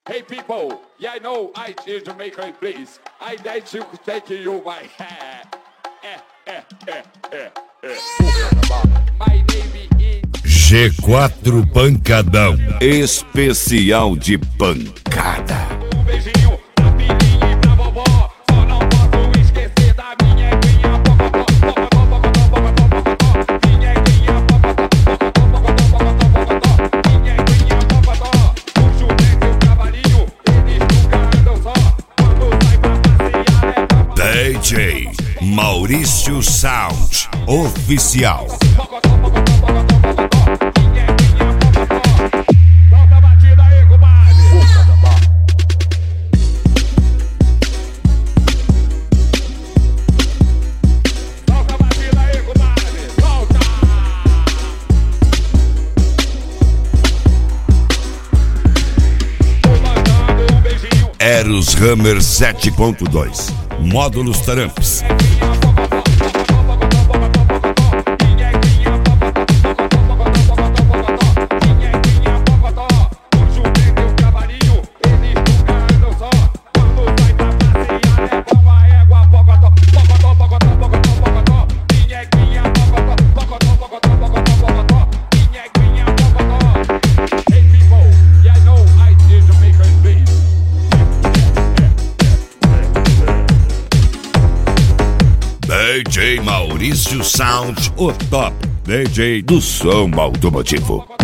Hey people, yeah, I know I choose to make it please. I like to take you my hair. My name is G4 Pancadão, especial de pancada. um beijinho pra filhinha e pra vovó. Só não posso esquecer da minha eguinha. Minha eguinha, minha eguinha, puxo bem seu cavalinho. Eles nunca andam só. Quando sai pra passear é DJ Maurício Sound Oficial. Solta a batida aí, compadre. Solta a batida aí, compadre. Solta. Tô mandando um beijinho. Eros Hammer 7.2, módulos Tramps. DJ Maurício Sound, o top DJ do som automotivo.